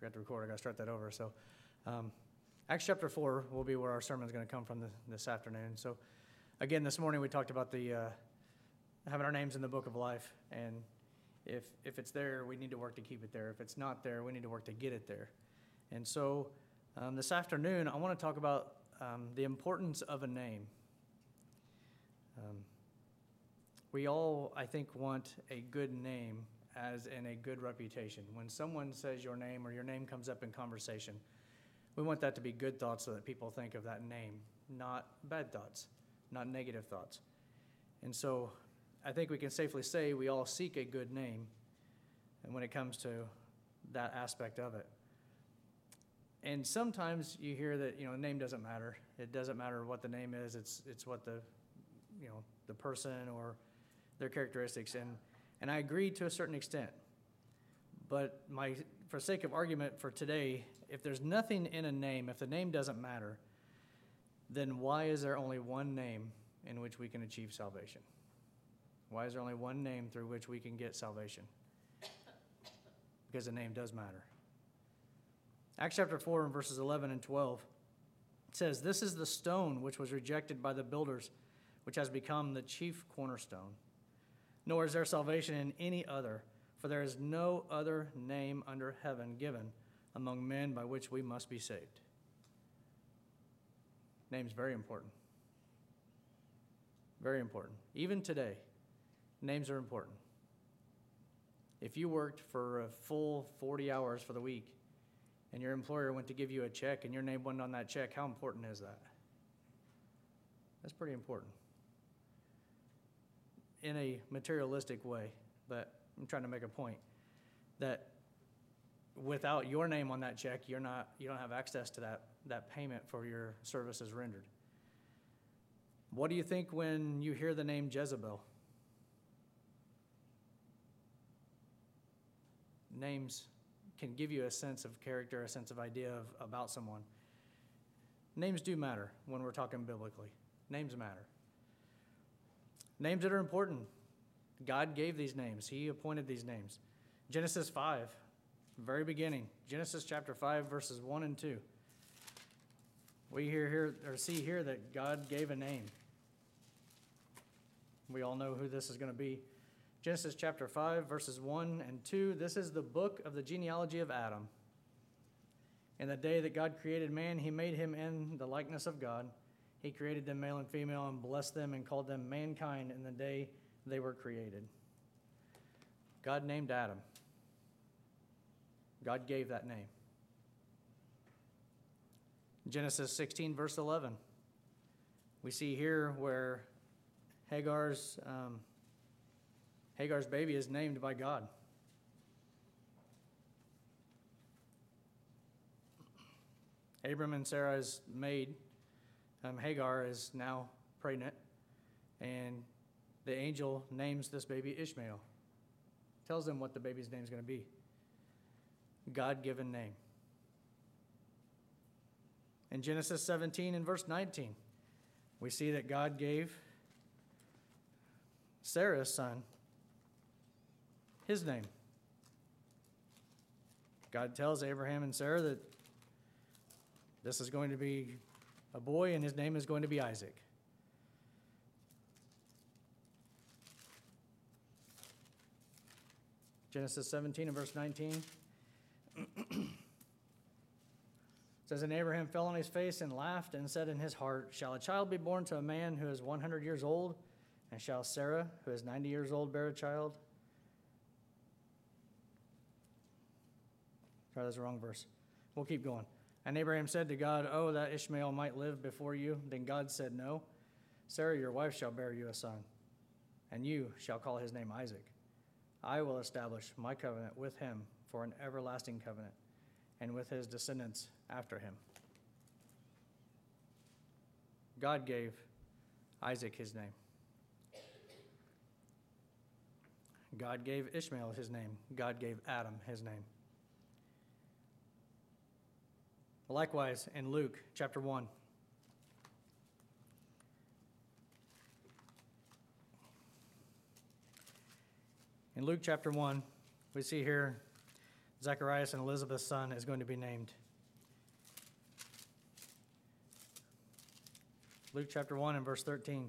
forgot to record. I got to start that over. So, Acts chapter 4 will be where our sermon is going to come from this afternoon. So, again, this morning we talked about the having our names in the book of life, and if it's there, we need to work to keep it there. If it's not there, we need to work to get it there. And so, this afternoon, I want to talk about the importance of a name. We all, I think, want a good name as in a good reputation. When someone says your name or your name comes up in conversation, we want that to be good thoughts so that people think of that name, not bad thoughts, not negative thoughts. And so I think we can safely say we all seek a good name, and when it comes to that aspect of it. And sometimes you hear that, the name doesn't matter. It doesn't matter what the name is. It's what the person or their characteristics. And I agree to a certain extent. But for sake of argument for today, if there's nothing in a name, if the name doesn't matter, then why is there only one name in which we can achieve salvation? Why is there only one name through which we can get salvation? Because the name does matter. Acts chapter 4 and verses 11 and 12 says, "This is the stone which was rejected by the builders, which has become the chief cornerstone. Nor is there salvation in any other, for there is no other name under heaven given among men by which we must be saved." Name's very important. Very important. Even today, names are important. If you worked for a full 40 hours for the week and your employer went to give you a check and your name wasn't on that check, how important is that? That's pretty important. In a materialistic way, but I'm trying to make a point that without your name on that check, you don't have access to that payment for your services rendered. What do you think when you hear the name Jezebel? Names can give you a sense of character, a sense of idea about someone. Names do matter when we're talking biblically. Names matter. Names that are important. God gave these names. He appointed these names. Genesis 5, very beginning. Genesis chapter 5, verses 1 and 2. We see here that God gave a name. We all know who this is going to be. Genesis chapter 5, verses 1 and 2. This is the book of the genealogy of Adam. In the day that God created man, he made him in the likeness of God. He created them male and female and blessed them and called them mankind in the day they were created. God named Adam. God gave that name. Genesis 16, verse 11. We see here where Hagar's baby is named by God. Abram and Sarah's maid, Hagar, is now pregnant, and the angel names this baby Ishmael. Tells them what the baby's name is going to be. God-given name. In Genesis 17 and verse 19, we see that God gave Sarah's son his name. God tells Abraham and Sarah that this is going to be a boy and his name is going to be Isaac. Genesis 17 and verse 19 says, "And Abraham fell on his face and laughed and said in his heart, 'Shall a child be born to a man who is 100 years old? And shall Sarah, who is 90 years old, bear a child?'" Sorry, that's the wrong verse. We'll keep going. "And Abraham said to God, 'Oh, that Ishmael might live before you.' Then God said, 'No, Sarah, your wife, shall bear you a son, and you shall call his name Isaac. I will establish my covenant with him for an everlasting covenant, and with his descendants after him." God gave Isaac his name. God gave Ishmael his name. God gave Adam his name. Likewise, in Luke chapter 1, in Luke chapter 1, we see here Zacharias and Elizabeth's son is going to be named. Luke chapter 1 and verse 13.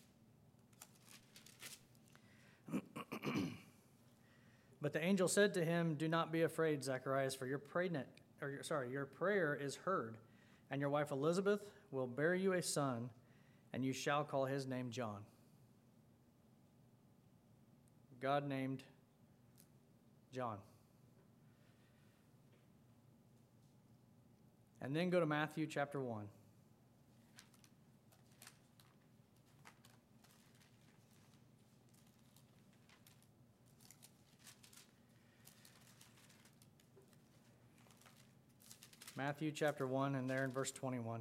But the angel said to him, "Do not be afraid, Zacharias, for your prayer is heard, and your wife Elizabeth will bear you a son, and you shall call his name John." God named John. And then go to Matthew chapter 1. Matthew chapter 1, and there in verse 21.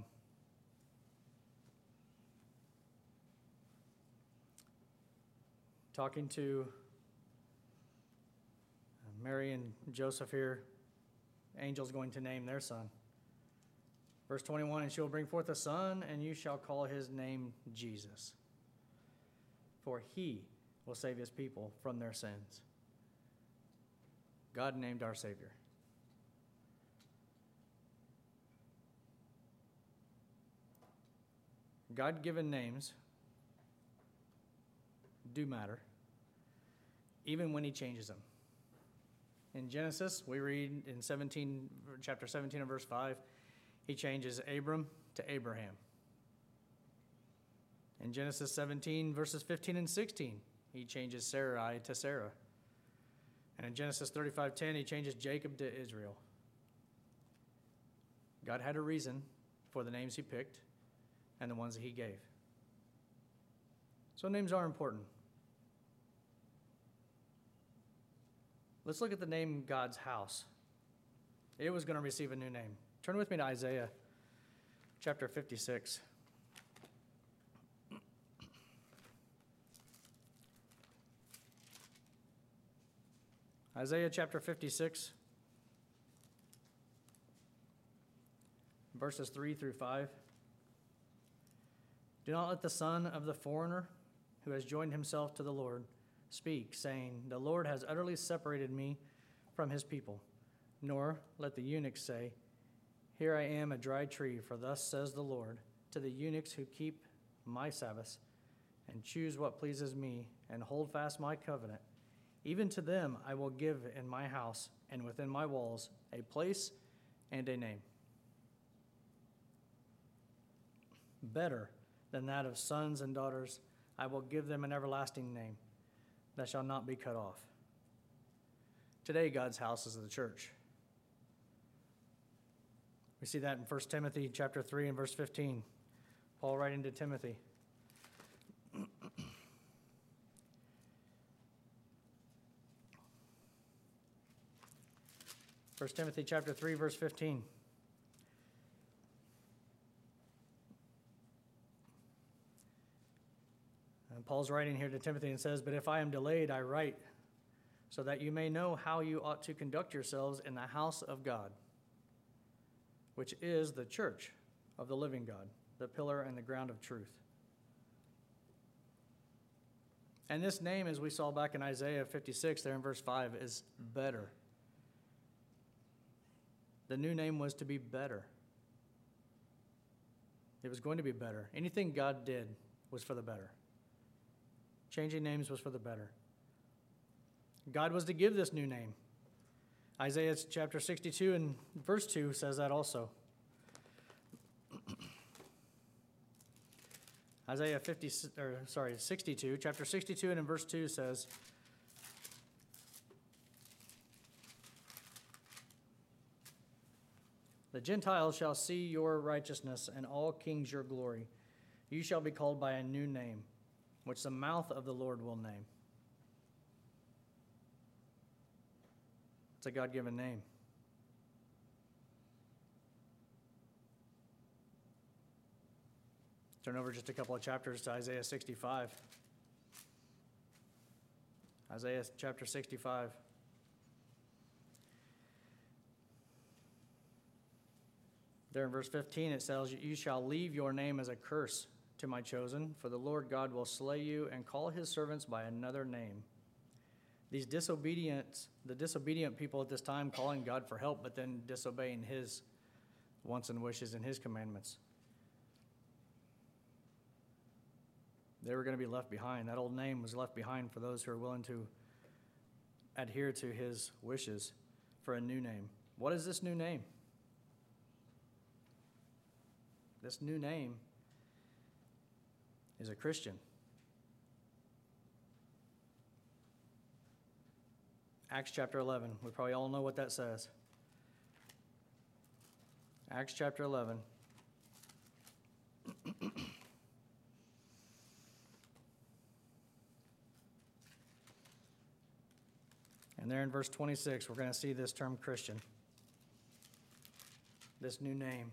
Talking to Mary and Joseph here, angel's going to name their son. Verse 21, "And she will bring forth a son, and you shall call his name Jesus, for he will save his people from their sins." God named our Savior. God-given names do matter, even when he changes them. In Genesis, we read in chapter 17 and verse 5, he changes Abram to Abraham. In Genesis 17, verses 15 and 16, he changes Sarai to Sarah. And in Genesis 35:10, he changes Jacob to Israel. God had a reason for the names he picked and the ones that he gave. So names are important. Let's look at the name God's house. It was going to receive a new name. Turn with me to Isaiah chapter 56. Isaiah chapter 56, verses 3 through 5. "Do not let the son of the foreigner who has joined himself to the Lord speak, saying, 'The Lord has utterly separated me from his people.' Nor let the eunuch say, 'Here I am, a dry tree,' for thus says the Lord to the eunuchs who keep my Sabbaths and choose what pleases me and hold fast my covenant. Even to them I will give in my house and within my walls a place and a name better than that of sons and daughters. I will give them an everlasting name that shall not be cut off." Today, God's house is the church. We see that in 1 Timothy chapter 3 and verse 15. Paul writing to Timothy. 1 Timothy chapter 3, verse 15. And Paul's writing here to Timothy and says, "But if I am delayed, I write, so that you may know how you ought to conduct yourselves in the house of God, which is the church of the living God, the pillar and the ground of truth." And this name, as we saw back in Isaiah 56, there in verse 5, is better. The new name was to be better. It was going to be better. Anything God did was for the better. Changing names was for the better. God was to give this new name. Isaiah chapter 62 and verse 2 says that also. Isaiah 62, chapter 62 and in verse 2 says, "The Gentiles shall see your righteousness, and all kings your glory. You shall be called by a new name, which the mouth of the Lord will name." It's a God-given name. Turn over just a couple of chapters to Isaiah 65. Isaiah chapter 65. There in verse 15 it says, "You shall leave your name as a curse to my chosen, for the Lord God will slay you and call his servants by another name. the disobedient people at this time calling God for help, but then disobeying his wants and wishes and his commandments. They were going to be left behind. That old name was left behind for those who are willing to adhere to his wishes for a new name. What is this new name? This new name is a Christian. Acts chapter 11. We probably all know what that says. Acts chapter 11. And there in verse 26, we're going to see this term Christian, this new name.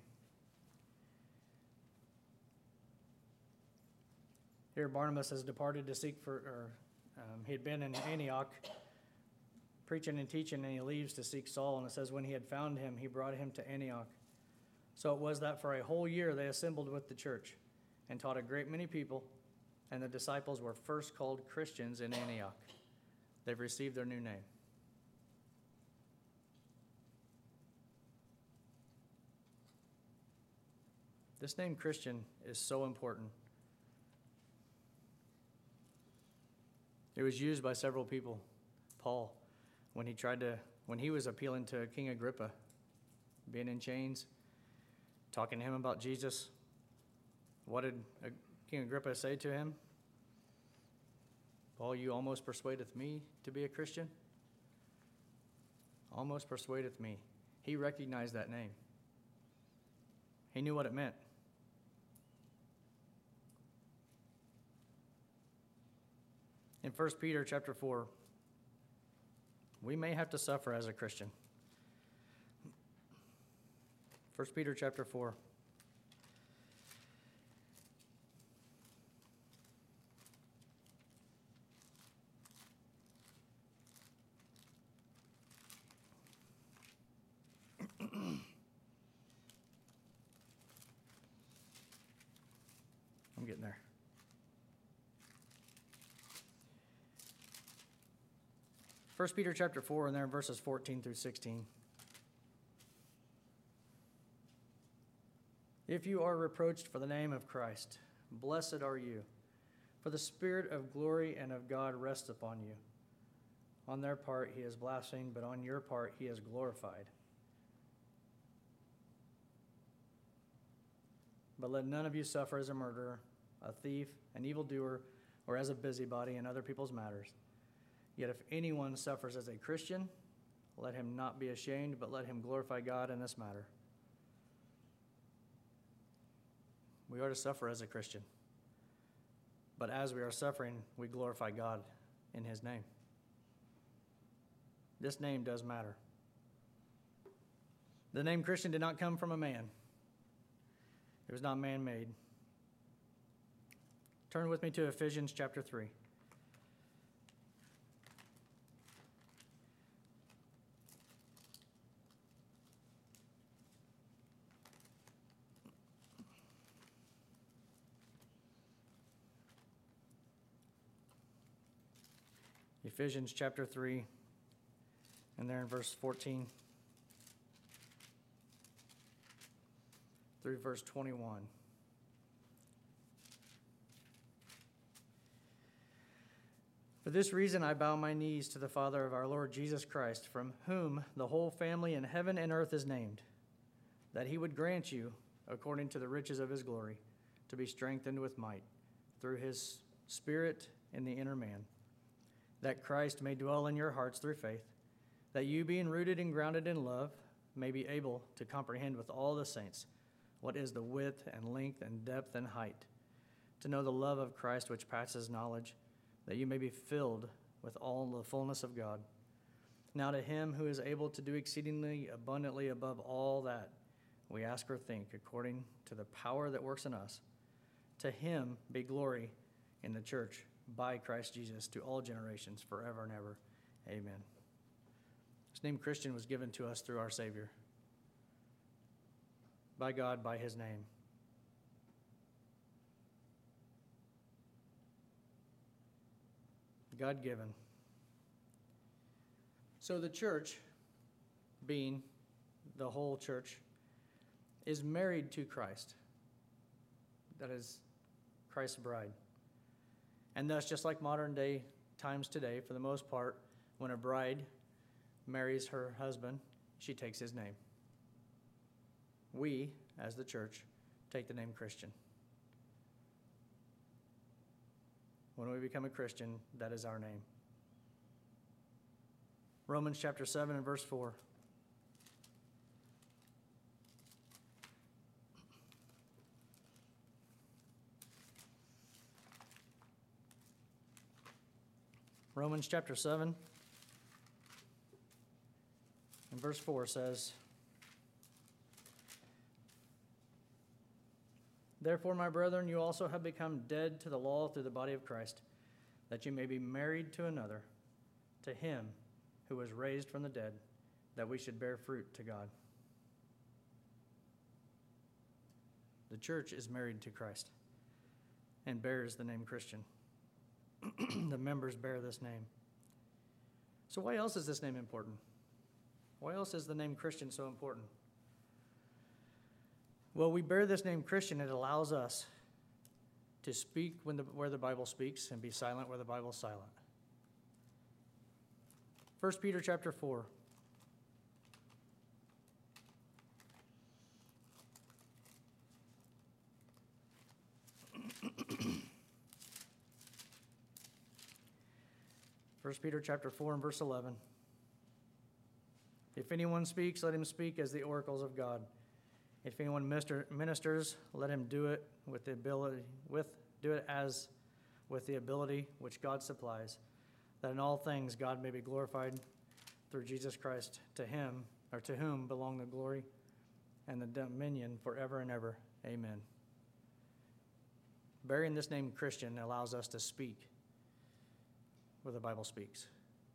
Here Barnabas has departed to seek he had been in Antioch preaching and teaching, and he leaves to seek Saul. And it says, when he had found him, he brought him to Antioch. So it was that for a whole year they assembled with the church and taught a great many people, and the disciples were first called Christians in Antioch. They've received their new name. This name Christian is so important. It was used by several people. Paul, when he was appealing to King Agrippa, being in chains, talking to him about Jesus, what did King Agrippa say to him? Paul, you almost persuadeth me to be a Christian? Almost persuadeth me. He recognized that name. He knew what it meant. In 1 Peter chapter 4, we may have to suffer as a Christian. 1 Peter chapter 4. I'm getting there. 1 Peter chapter 4, and there in verses 14 through 16. If you are reproached for the name of Christ, blessed are you, for the Spirit of glory and of God rests upon you. On their part he is blasphemed, but on your part he is glorified. But let none of you suffer as a murderer, a thief, an evildoer, or as a busybody in other people's matters. Yet if anyone suffers as a Christian, let him not be ashamed, but let him glorify God in this matter. We are to suffer as a Christian. But as we are suffering, we glorify God in his name. This name does matter. The name Christian did not come from a man. It was not man-made. Turn with me to Ephesians chapter 3. Ephesians chapter 3, and there in verse 14 through verse 21. For this reason I bow my knees to the Father of our Lord Jesus Christ, from whom the whole family in heaven and earth is named, that he would grant you, according to the riches of his glory, to be strengthened with might, through his Spirit in the inner man, that Christ may dwell in your hearts through faith, that you, being rooted and grounded in love, may be able to comprehend with all the saints what is the width and length and depth and height, to know the love of Christ which passes knowledge, that you may be filled with all the fullness of God. Now to him who is able to do exceedingly abundantly above all that we ask or think, according to the power that works in us, to him be glory in the church by Christ Jesus to all generations, forever and ever. Amen. This name Christian was given to us through our Savior. By God, by his name. God-given. So the church, being the whole church, is married to Christ. That is Christ's bride. And thus, just like modern day times today, for the most part, when a bride marries her husband, she takes his name. We, as the church, take the name Christian. When we become a Christian, that is our name. Romans chapter 7 and verse 4. Romans chapter 7 and verse 4 says, "Therefore, my brethren, you also have become dead to the law through the body of Christ, that you may be married to another, to him who was raised from the dead, that we should bear fruit to God." The church is married to Christ and bears the name Christian. The members bear this name. So why else is this name important? Why else is the name Christian so important? Well, we bear this name Christian. It allows us to speak where the Bible speaks and be silent where the Bible is silent. 1 Peter chapter 4. First Peter chapter 4 and verse 11. "If anyone speaks, let him speak as the oracles of God. If anyone ministers, let him do it with the ability which God supplies, that in all things God may be glorified through Jesus Christ. To him, or to whom, belong the glory and the dominion forever and ever. Amen." Bearing this name Christian allows us to speak where the Bible speaks.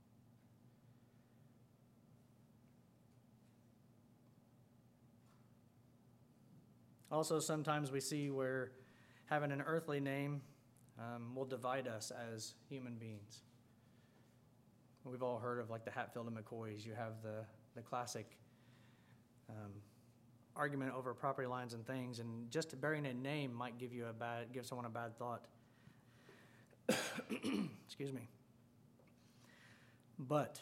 Also, sometimes we see where having an earthly name will divide us as human beings. We've all heard of like the Hatfield and McCoys. You have the classic argument over property lines and things, and just bearing a name might give someone a bad thought. Excuse me. But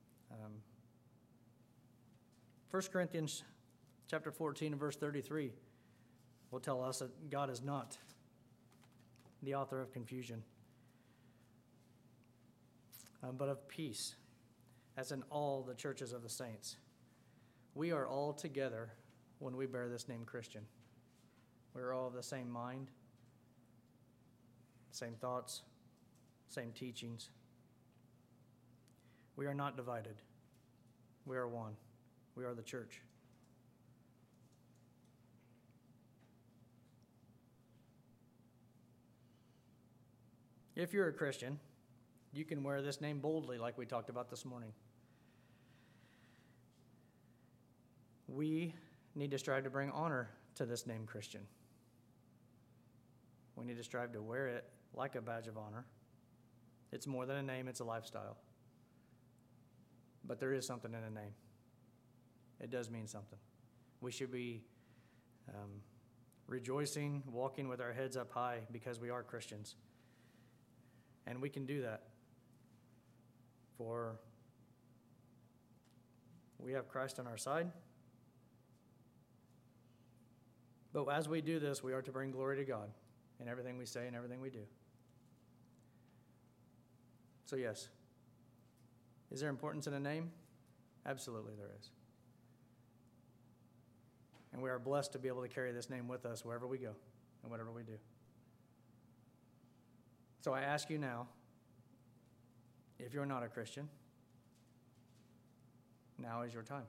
1 Corinthians chapter 14 and verse 33 will tell us that God is not the author of confusion, but of peace, as in all the churches of the saints. We are all together when we bear this name Christian. We're all of the same mind, same thoughts, same teachings. We are not divided. We are one. We are the church. If you're a Christian, you can wear this name boldly, like we talked about this morning. We need to strive to bring honor to this name Christian. We need to strive to wear it like a badge of honor. It's more than a name, it's a lifestyle. But there is something in a name. It does mean something. We should be rejoicing, walking with our heads up high because we are Christians. And we can do that. For we have Christ on our side. But as we do this, we are to bring glory to God in everything we say and everything we do. So yes, is there importance in a name? Absolutely there is. And we are blessed to be able to carry this name with us wherever we go and whatever we do. So I ask you now, if you're not a Christian, now is your time.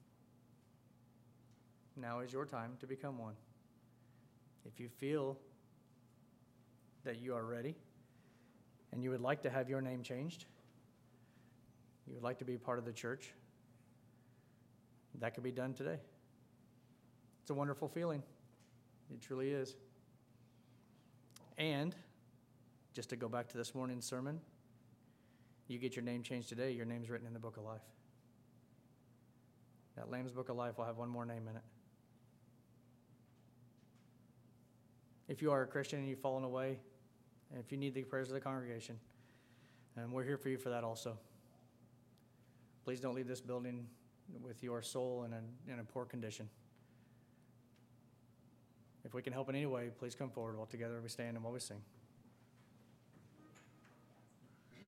Now is your time to become one. If you feel that you are ready and you would like to have your name changed, you would like to be part of the church, that could be done today. It's a wonderful feeling. It truly is. And just to go back to this morning's sermon, you get your name changed today, your name's written in the book of life. That Lamb's Book of Life will have one more name in it. If you are a Christian and you've fallen away, and if you need the prayers of the congregation, and we're here for you for that also. Please don't leave this building with your soul in a poor condition. If we can help in any way, please come forward. While together we stand and while we sing.